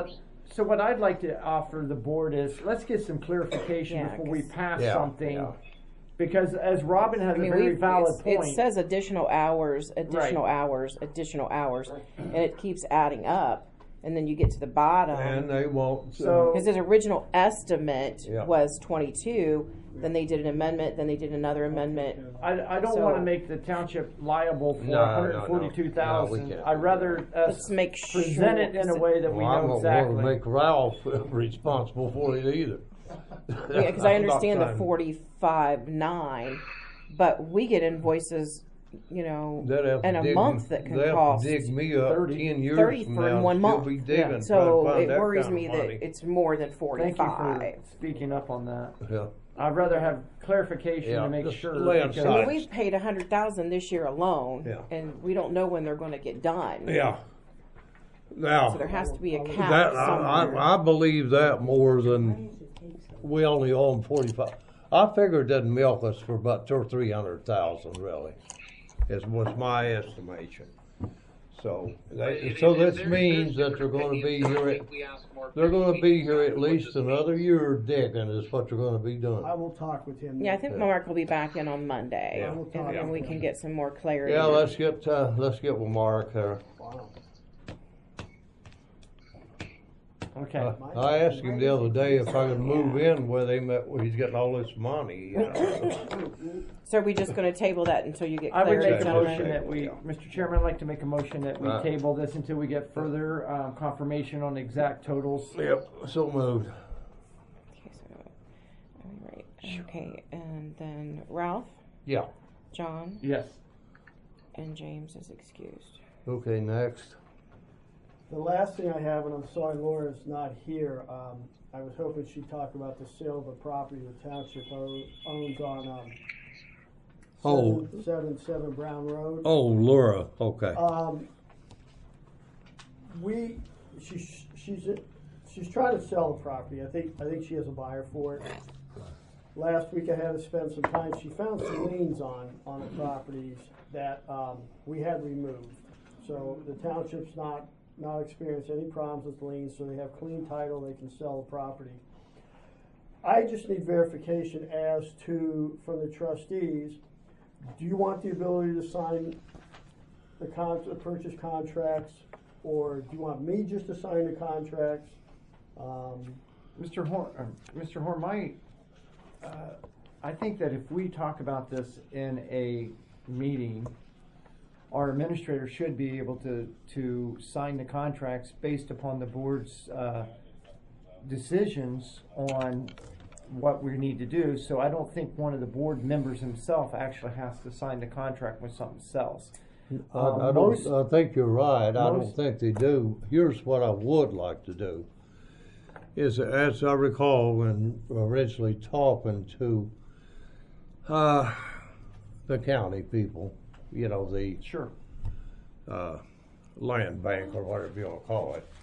So what I'd like to offer the board is, let's get some clarification Yeah, before we 'cause- pass Yeah, something. yeah. Because as Robin has I mean, a very we've, valid it's- point. it says additional hours, additional hours, additional hours, and it keeps adding up, and then you get to the bottom. And they won't. So- Because his original estimate Yeah. was twenty-two, then they did an amendment, then they did another amendment. I, I don't So- want to make the township liable for No, no, no. one hundred forty-two thousand. No, we can't. I'd rather us Let's make sure. present it in a way that we Well, I know don't exactly. want to make Ralph responsible for it either. Yeah, because I I'm not understand the trying- forty-five nine, but we get invoices, you know, They'd have to in a dig- month that can they'd have to cost dig me up thirty ten years thirty from for now in and one still month. be Yeah. digging, trying to So find it that worries kind me of that money. it's more than Thank you for forty-five. speaking up on that. Yeah. I'd rather have clarification Yeah, to make just sure. lay on because- I mean, side. we've paid a hundred thousand this year alone, Yeah. and we don't know when they're going to get done. Yeah. Now, So there has to be a cap that, I, somewhere. I, I believe that more than we only owe them forty-five. I figured they'd milk us for about two or three hundred thousand, really, is was my estimation. So, they, It- so it- this there- means there's that they're different gonna be opinions. here, I at- think we asked Mark they're gonna next be week here at exactly what least this another means. year digging is what they're gonna be doing. I will talk with him. Yeah, I think Yeah. Mark will be back in on Monday, Yeah. and then we can get some more clarity. Yeah, let's get, uh, let's get with Mark there. Wow. Okay. Uh, I asked him the other day if I could move in with him, that he's getting all this money, you know. So are we just going to table that until you get I would clarity, make a gentlemen? motion that we, Mister Chairman, I'd like to make a motion that we Uh. table this until we get further um, confirmation on the exact totals. Yep, so moved. Okay, so, all right. Okay, and then Ralph, Yeah, John, Yes. and James is excused. okay, next. The last thing I have, and I'm sorry Laura's not here, um, I was hoping she'd talk about the sale of a property the township o- owns on, um, Oh. seven, seven, seven Brown Road. Oh, Laura, okay. Um, we, she's, she's, she's trying to sell the property. I think, I think she has a buyer for it. Last week I had to spend some time, she found some liens on, on the properties that, um, we had removed. So the township's not, not experienced any problems with liens, so they have clean title, they can sell the property. I just need verification as to, from the trustees, do you want the ability to sign the con, the purchase contracts, or do you want me just to sign the contracts? Um, Mister Horn, uh, Mister Horn, my, uh, I think that if we talk about this in a meeting, our administrator should be able to, to sign the contracts based upon the board's, uh, decisions on what we need to do. So I don't think one of the board members himself actually has to sign the contract when something sells. I, Um, I most- don't, I think you're right, I don't most- think they do. Here's what I would like to do. Is, as I recall, when originally talking to, uh, the county people, you know, the, Sure. uh, land bank or whatever you wanna call it.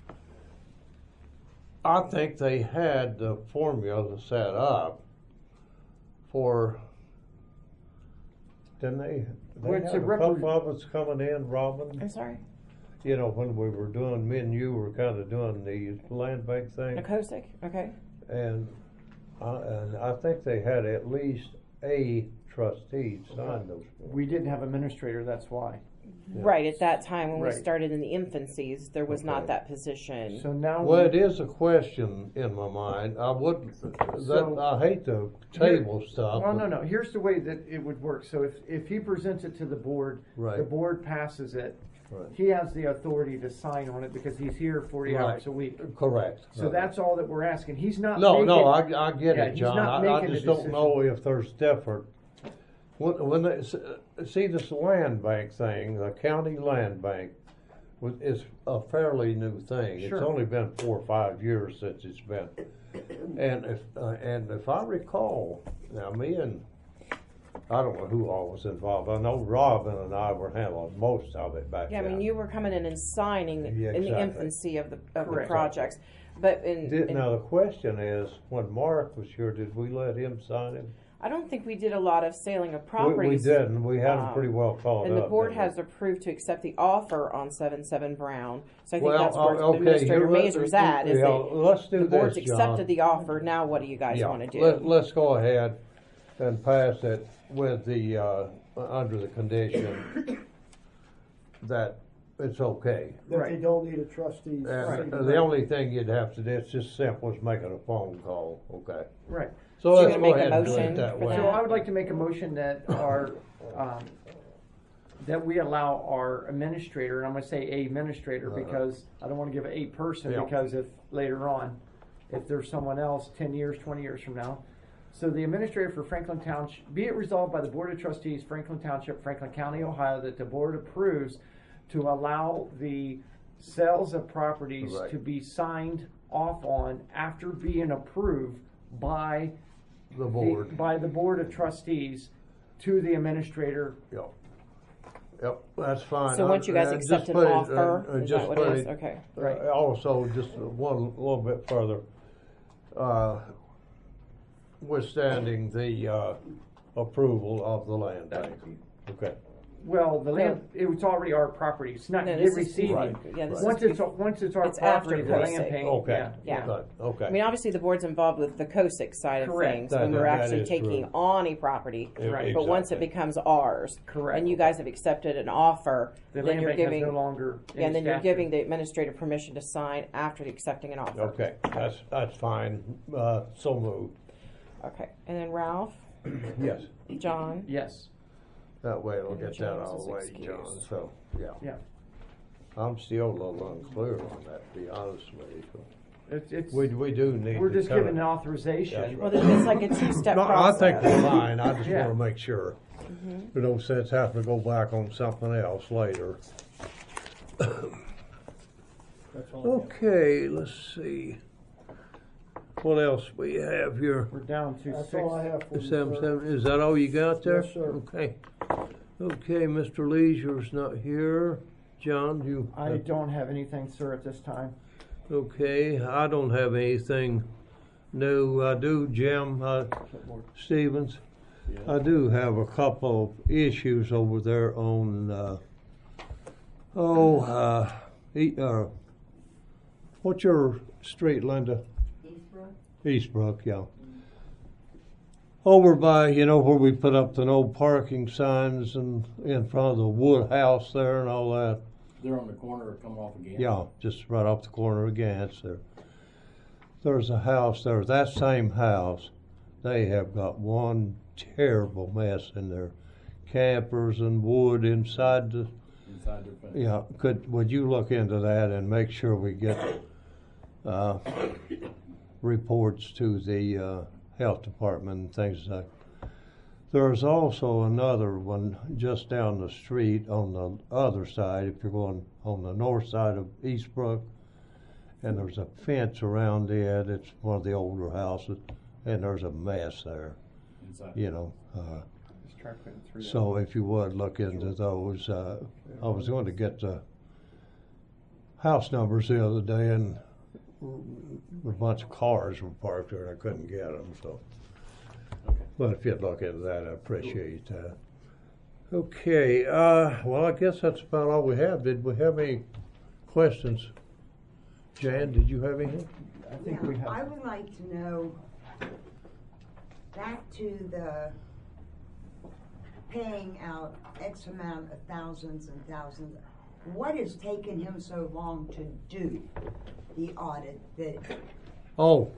I think they had the formula set up for, didn't they? They Well, it's had a a repre- couple of us coming in, Robin, I'm sorry, you know, when we were doing, me and you were kinda doing the land bank thing. Nakosik, okay. And, uh, and I think they had at least a trustee sign those. We didn't have administrator, that's why. Yeah. Right, at that time when we Right. started in the infancies, there was not Okay. that position. So now. Well, we- it is a question in my mind. I would, that, So- I hate to table stuff. Well, no, but- no, here's the way that it would work. So if, if he presents it to the board, Right. the board passes it, Right. he has the authority to sign on it because he's here forty Right. hours a week. Correct. So Right. that's all that we're asking. He's not No, making. no, I, I get Yeah, it, he's John. not I, I making the just don't decision. know if there's different. When, when they, s- see this land bank thing, the county land bank, was- is a fairly new thing. It's Sure. only been four or five years since it's been. And if, uh, and if I recall, now me and, I don't know who all was involved. I know Robin and I were handling most of it back Yeah, I then. mean, you were coming in and signing Yeah, in the exactly. infancy of the, of the Correct. projects. But in, Did, in- now the question is, when Mark was here, did we let him sign him? I don't think we did a lot of selling of We, we properties. didn't, we had them um, pretty well called up. And the board didn't we? has approved to accept the offer on seven seven Brown. So I think Well, that's where uh, okay, Administrator you're right. Mazur's at, is Yeah, that let's do the board's this, accepted John. the offer, now what do you guys Yeah, wanna do? Let, let's go ahead and pass it with the, uh, under the condition that it's okay. That they Right. don't need a trustee's. And signature. the only thing you'd have to do, it's just simple as making a phone call, okay? Right. So So let's you're go gonna make a ahead and do motion it that for way. So that? I would like to make a motion that our, um, that we allow our administrator, and I'm gonna say a administrator Uh-huh. because I don't wanna give a person, Yeah. because if later on, if there's someone else, ten years, twenty years from now. So the administrator for Franklin Township, be it resolved by the Board of Trustees, Franklin Township, Franklin County, Ohio, that the board approves to allow the sales of properties Right. to be signed off on after being approved by The the- board, by the Board of Trustees to the administrator. yep. Yep, that's fine. So once you guys Uh, accept just an put it, offer, uh, is just that what put it is? Okay. Right. Uh, Also, just one little bit further, uh, withstanding the, uh, approval of the land bank, okay? Well, the land, it was already our property, it's not No, yet this is- received. Right. Yeah, this Once is it's, once it's our It's after property, the land Cosick. paying, Okay, yeah, Yeah. good, I okay. mean, obviously, the board's involved with the COSIC side of Correct. things, That- when we're that actually is taking true. on a property. Right. But once it Exactly. becomes ours, Correct. and you guys have accepted an offer, The then land you're bank has giving, no longer. yeah, and then you're any giving statute. the administrator permission to sign after accepting an offer. Okay, that's, that's fine, uh, so moved, Okay, and then Ralph, yes. John, Yes, That way it'll And get that James out of is the way, excused. John, so, yeah. yeah, I'm still a little unclear on that, to be honest with you. it's, it's, We, we do need we're to just kinda- giving an authorization. That's well, it's like a two-step No, I process. think we're fine, I just Yeah. wanna make sure. Mm-hmm. There's no sense having to go back on something else later. That's all I have. Okay, let's see. What else we have here? We're down to That's six. all I have for you, Seven, sir. seven, is that all you got there? Yes, sir. Okay. Okay, Mister Leisure's not here. John, you? I don't have anything, sir, at this time. Okay, I don't have anything new. I do, Jim, uh, Stevens. I do have a couple of issues over there on, uh, oh, uh, E- uh, what's your street, Linda? Eastbrook? Eastbrook, yeah. Over by, you know, where we put up the no parking signs and in front of the wood house there and all that. They're on the corner or come off again? Yeah, just right off the corner of Gants there. There's a house there, that same house, they have got one terrible mess in there. Campers and wood inside the, Inside their fence? yeah, could, would you look into that and make sure we get, uh, reports to the, uh, health department and things like. There's also another one just down the street on the other side, if you're going on the north side of Eastbrook, and there's a fence around it, it's one of the older houses, and there's a mess there, Inside. you know, uh, Just try putting three. so if you would look into those, uh, I was going to get the house numbers the other day, and a bunch of cars were parked there, and I couldn't get them, so. But if you'd look into that, I appreciate that. Okay, uh, well, I guess that's about all we have. Did we have any questions? Jan, did you have anything? I think Yeah, we have. I would like to know, back to the paying out X amount of thousands and thousands, what has taken him so long to do the audit that, Oh,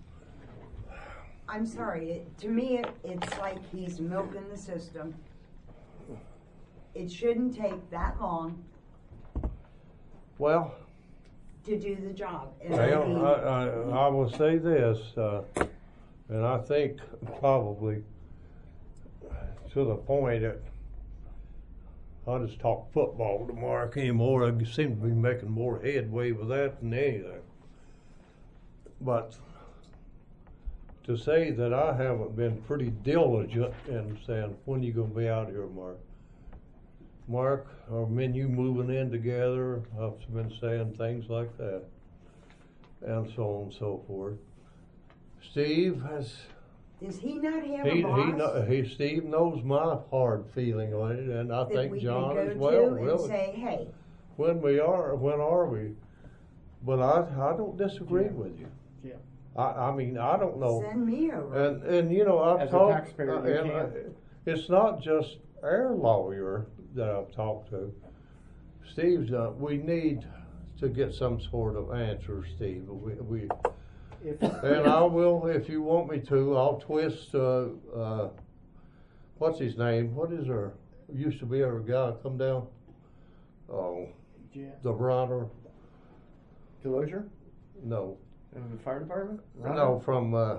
I'm sorry, it, to me, it, it's like he's milking the system. It shouldn't take that long well, to do the job. And well, he- I, I, I will say this, uh, and I think probably to the point that I'll just talk football to Mark anymore. I seem to be making more headway with that than anything. But to say that I haven't been pretty diligent in saying, when you gonna be out here, Mark? Mark, are me and you moving in together? I've been saying things like that. And so on and so forth. Steve has, Does he not have He, a boss? he, kno- he, Steve knows my hard feeling on it, and I that think we John can as go well, to and really. say, hey, When we are, when are we? But I, I don't disagree with you. Yeah. I, I mean, I don't know. send me over. And, and you know, I've As a talked, taxpayer, uh, you and I- can. it's not just our lawyer that I've talked to. Steve's done, we need to get some sort of answer, Steve. We, we, If, and I will, if you want me to, I'll twist, uh, uh, what's his name? What is her, used to be our guy, come down? Oh, yeah. the Bronner, Delosier? no, In the fire department? no, from, uh,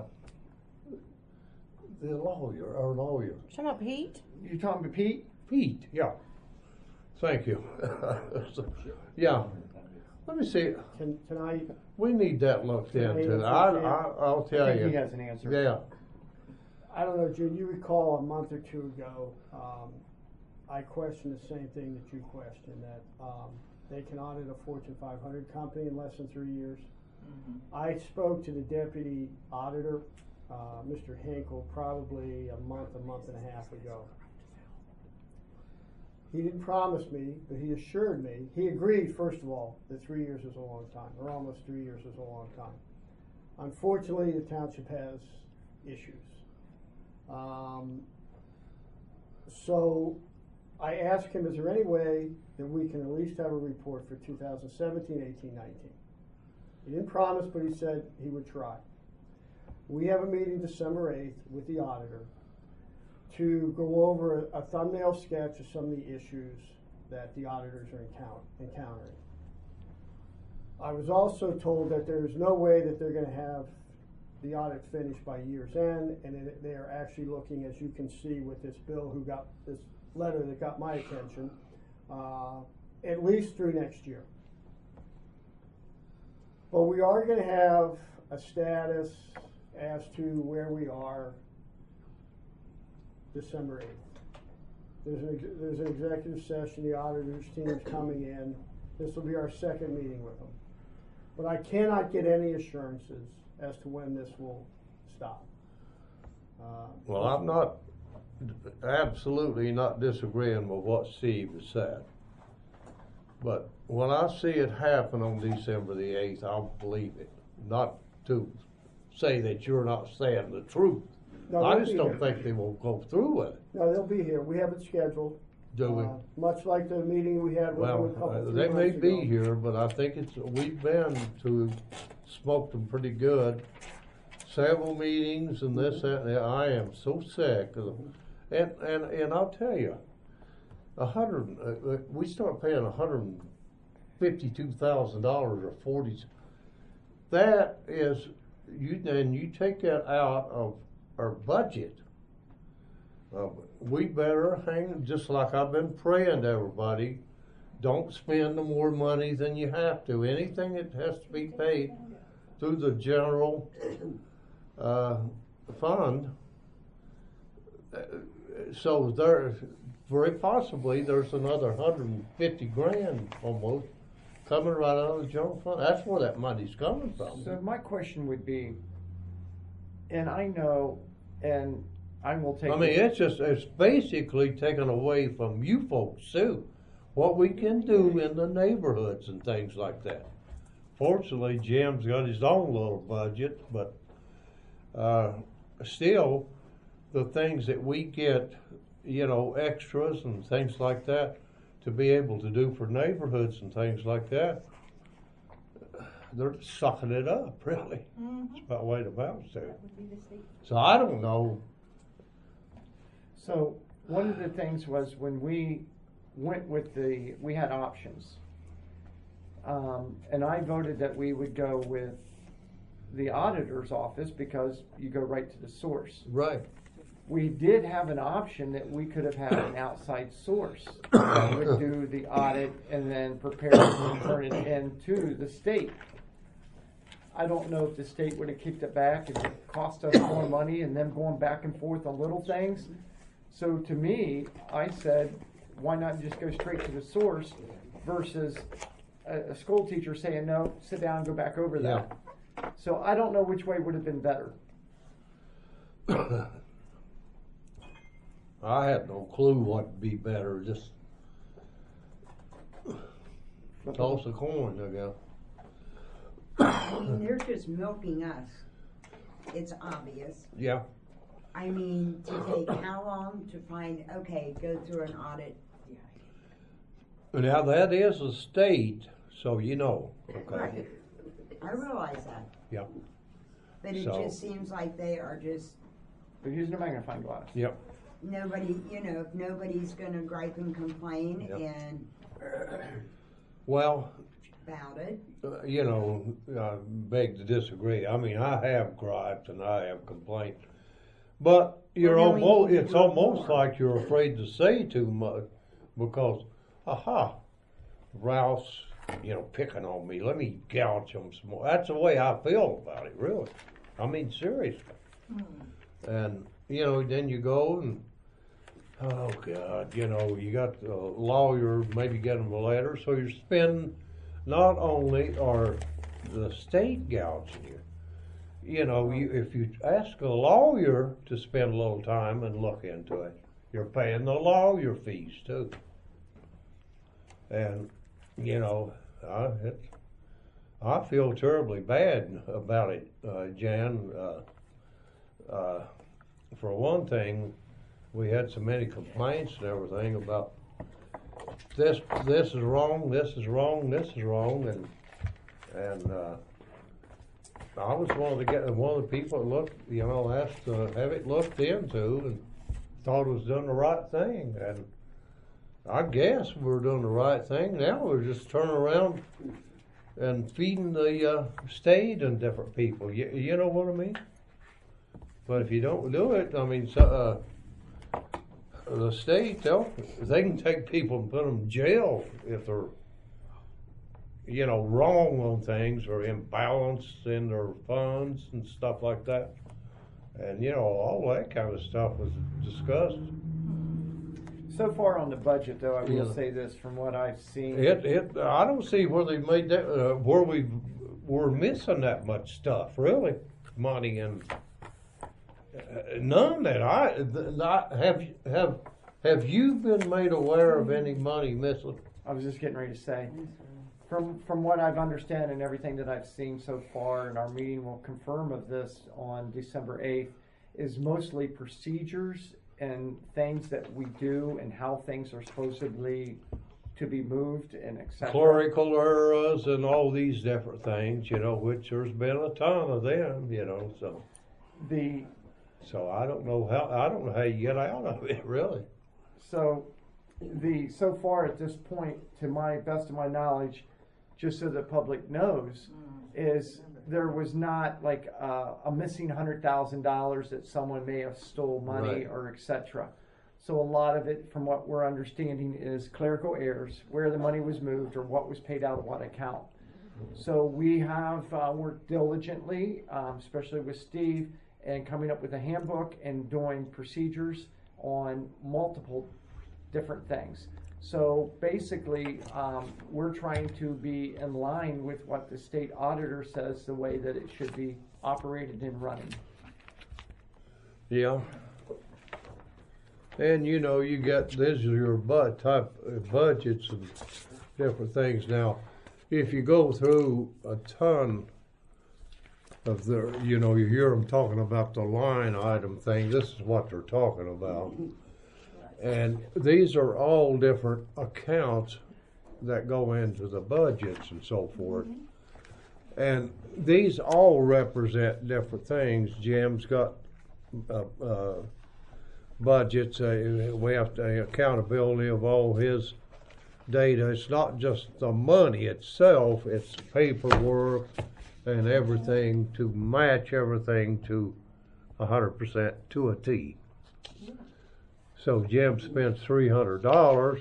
the lawyer, our lawyer. Shut up, Pete. You talking about Pete? Pete, yeah. Thank you. So, yeah. Let me see. Can, can I, We need that looked Can I into. answer, I, Jim? I, I'll tell I think you. he has an answer. Yeah. I don't know, Jim, you recall a month or two ago, um, I questioned the same thing that you questioned, that, um, they can audit a Fortune five hundred company in less than three years. I spoke to the deputy auditor, uh, Mister Hinkle, probably a month, a month and a half ago. He didn't promise me, but he assured me, he agreed, first of all, that three years is a long time, or almost three years is a long time. Unfortunately, the township has issues. Um, so I asked him, is there any way that we can at least have a report for two thousand seventeen, eighteen, nineteen? He didn't promise, but he said he would try. We have a meeting December eighth with the auditor to go over a, a thumbnail sketch of some of the issues that the auditors are encounter, encountering. I was also told that there's no way that they're going to have the audit finished by year's end, and it, they are actually looking, as you can see with this bill who got this letter that got my attention, uh, at least through next year. But we are going to have a status as to where we are December eighth. There's an, ex- there's an executive session, the auditor's team is coming in. This will be our second meeting with them. But I cannot get any assurances as to when this will stop. Uh, Well, I'm not, absolutely not disagreeing with what Steve has said. But when I see it happen on December the eighth, I'll believe it. Not to say that you're not saying the truth. No, I they'll just be don't here. think they will go through with it. No, they'll be here. We have it scheduled. Do we? Uh, Much like the meeting we had with them a Well, couple, uh, three they may months be ago. here, but I think it's, we've been to, smoked them pretty good. Several meetings and this, that, and the, I am so sick of them. And, and, and I'll tell you, a hundred, uh, uh, we start paying a hundred and fifty-two thousand dollars or forty. That is, you, and you take that out of our budget. Uh, we better hang, just like I've been praying to everybody, don't spend no more money than you have to. Anything that has to be paid through the general uh, fund. Uh, so there, very possibly, there's another hundred and fifty grand almost coming right out of the general fund. That's where that money's coming from. So my question would be, and I know, and I will take. I mean, it's just, it's basically taken away from you folks too, what we can do in the neighborhoods and things like that. Fortunately, Jim's got his own little budget, but uh, still, the things that we get, you know, extras and things like that, to be able to do for neighborhoods and things like that, they're sucking it up, really. Mm-hmm. It's about the way to bounce it. So I don't know. So one of the things was when we went with the, we had options. Um, and I voted that we would go with the auditor's office because you go right to the source. Right. We did have an option that we could have had an outside source that would do the audit and then prepare it and turn it in to the state. I don't know if the state would have kicked it back and it cost us more money and them going back and forth on little things. So to me, I said, why not just go straight to the source versus a, a school teacher saying, no, sit down and go back over that. So I don't know which way would have been better. I had no clue what'd be better, just toss a coin, I guess. I mean, they're just milking us. It's obvious. Yeah. I mean, to take how long to find, okay, go through an audit. Now that is a state, so you know, okay? Right. I realize that. Yep. But it So- just seems like they are just, They're using a magnifying glass. Yep. nobody, you know, if nobody's gonna gripe and complain Yep. and Well, about it. uh, you know, I beg to disagree. I mean, I have gripes and I have complaints, but you're Well, then we almost, need to it's do it almost more. like you're afraid to say too much because, aha, Ralph's, you know, picking on me. Let me gouge him some more. That's the way I feel about it, really. I mean, seriously. And, you know, then you go and, oh God, you know, you got a lawyer, maybe get him a letter, so you're spending, not only are the state gouging you, you know, you, if you ask a lawyer to spend a little time and look into it, you're paying the lawyer fees too. And, you know, I, it, I feel terribly bad about it, uh, Jan. Uh, uh, for one thing, we had so many complaints and everything about this. This is wrong. This is wrong. This is wrong. And and uh, I was one of the get one of the people that looked, you know, asked to have it looked into and thought it was doing the right thing. And I guess we're doing the right thing. Now we're just turning around and feeding the uh, state and different people. You, you know what I mean? But if you don't do it, I mean, so, uh, the state, they'll, they can take people and put them in jail if they're, you know, wrong on things or imbalanced in their funds and stuff like that. And, you know, all that kind of stuff was discussed. So far on the budget, though, I will Yeah. say this from what I've seen. It, it, I don't see where they made that, uh, where we were missing that much stuff, really, money and uh, none that I, th- not, have, have, have you been made aware of any money missing? I was just getting ready to say, from from what I've understand and everything that I've seen so far, and our meeting will confirm of this on December eighth, is mostly procedures and things that we do and how things are supposedly to be moved and et cetera. Clerical errors and all these different things, you know, which there's been a ton of them, you know, so. The So I don't know how, I don't know how you get out of it, really. So, the so far at this point, to my best of my knowledge, just so the public knows, is there was not like uh, a missing hundred thousand dollars that someone may have stole money Right. or et cetera. So a lot of it, from what we're understanding, is clerical errors, where the money was moved or what was paid out of what account. So we have uh, worked diligently, um, especially with Steve, and coming up with a handbook and doing procedures on multiple different things. So basically, um, we're trying to be in line with what the state auditor says the way that it should be operated and running. Yeah. And you know, you got, this is your bud type of budgets and different things. Now, if you go through a ton of the, you know, you hear them talking about the line item thing, this is what they're talking about. And these are all different accounts that go into the budgets and so forth. And these all represent different things. Jim's got uh, uh, budgets, uh, we have to, accountability of all his data. It's not just the money itself, it's paperwork and everything to match everything to one hundred percent to a T. So Jim spends three hundred dollars.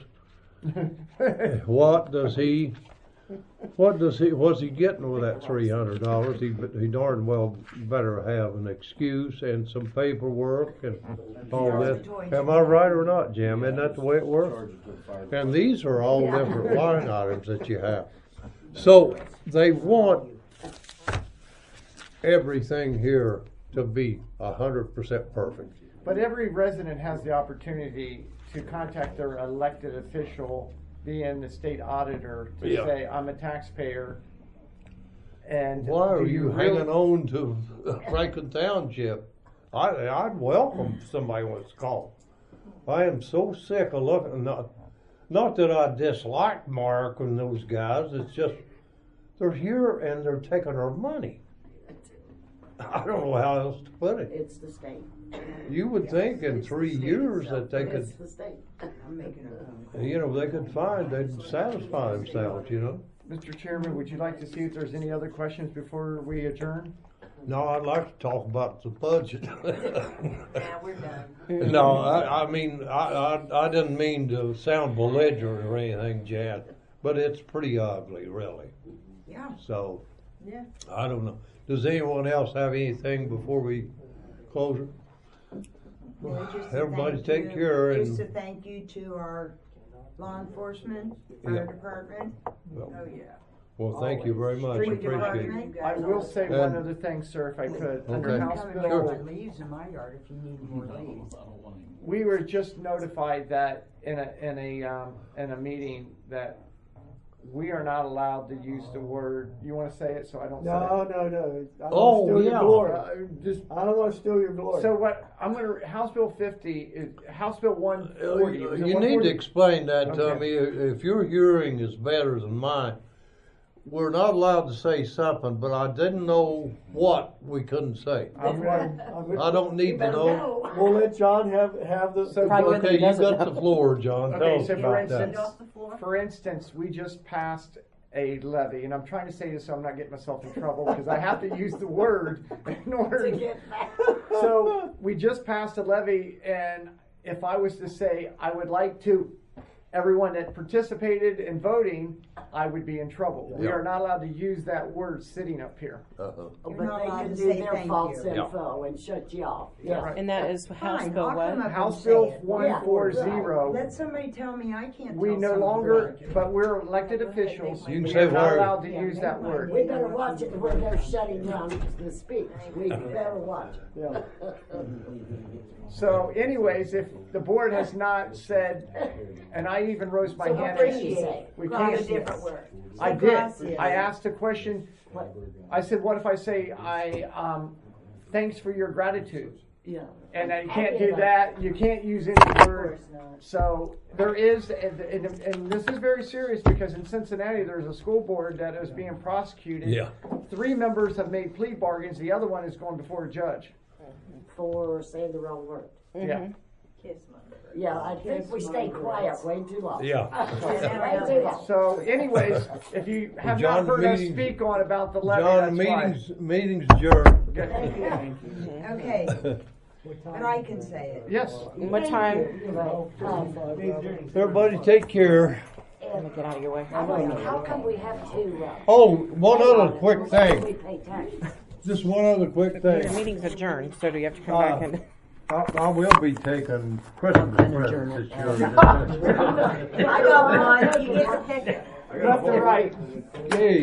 What does he, what does he, what's he getting with that three hundred dollars? He, he darn well better have an excuse and some paperwork and all that. Am I right or not, Jim? Isn't that the way it works? And these are all different line items that you have. So they want everything here to be a hundred percent perfect. But every resident has the opportunity to contact their elected official, being the state auditor, to Yeah. say, I'm a taxpayer. And Why are do you really- hanging on to Franklin Township? I, I'd welcome somebody wants to call. I am so sick of looking, not, not that I dislike Mark and those guys, it's just, they're here and they're taking our money. I don't know how else to put it. It's the state. You would think in It's the three state years itself. that they could, It's the state. I'm making a phone call. you know, they could find, they'd satisfy themselves, you know? Mister Chairman, would you like to see if there's any other questions before we adjourn? No, I'd like to talk about the budget. Yeah, we're done. No, I, I mean, I, I, I didn't mean to sound belligerent or anything, Jan, but it's pretty ugly, really. Yeah. So, Yeah. I don't know. Does anyone else have anything before we close it? Well, just to Everybody thank take you- care Just to and, thank you to our law enforcement, Yeah. fire department. well, Oh, yeah. well, thank you very much, Street appreciate it. department. I will say And- one other thing, sir, if I could. Under Okay. House Come and Bill, get my leaves in my yard if you need more leaves. we were just notified that in a, in a, um, in a meeting that we are not allowed to use the word, you wanna say it so I don't say it? No, no, no. I don't Oh, wanna steal yeah. your glory. Uh, Just, I don't wanna steal your glory. so what, I'm gonna, House Bill fifty, is House Bill one Uh, forty. You you need to explain that to Okay. me. If your hearing is better than mine, we're not allowed to say something, but I didn't know what we couldn't say. I'm I'm- gonna, I'm- I don't need to know. We'll let John have, have the. So- Probably Okay, you doesn't got the floor, John. Tell okay, us so for about instance, that. for instance, we just passed a levy, and I'm trying to say this so I'm not getting myself in trouble, because I have to use the word in order To to get back. So we just passed a levy, and if I was to say I would like to, everyone that participated in voting, I would be in trouble. We Yeah. are not allowed to use that word sitting up here. Uh-huh. You're But not they allowed can to do say their thank false you. Yeah. info and shut you off. Yeah, right. And that is House Fine, Bill I'll what? come up and House say Bill it. one Yeah, four right. zero. Let somebody tell me I can't We tell no somebody. longer, but we're elected officials. You can We say are not where- allowed to Yeah, use that word. We better watch it where they're shutting down the speech. We better watch it. Yeah. So anyways, if the board has not said, and I even rose my So hand. what and- did you say? We Use can't. a different word. I Say did. gracias. I asked a question. What? I said, what if I say, I, um, thanks for your gratitude? Yeah. And I Happy can't do about it. that, you can't use any Of word. course not. So there is, and, and, and this is very serious because in Cincinnati, there's a school board that is being prosecuted. Yeah. Three members have made plea bargains, the other one is going before a judge. For saying the wrong word. Yeah. Yeah, I think we stay quiet way too long. Yeah. Way too long. So anyways, if you have John, not heard us meeting- speak on about the levy, John, that's why. meetings, meetings adjourned. Okay. Okay, but I can say it. Yes. What time? You know, um, Everybody take care. Let me get out of your way. How how come we have to, uh? Oh, one pay other on it? quick We thing. pay taxes. Just one other quick Your thing. meeting's adjourned, so do you have to come Uh, back and? I, I will be taking Christmas presents this year. I got one, you get the picture. Left to right. Hey.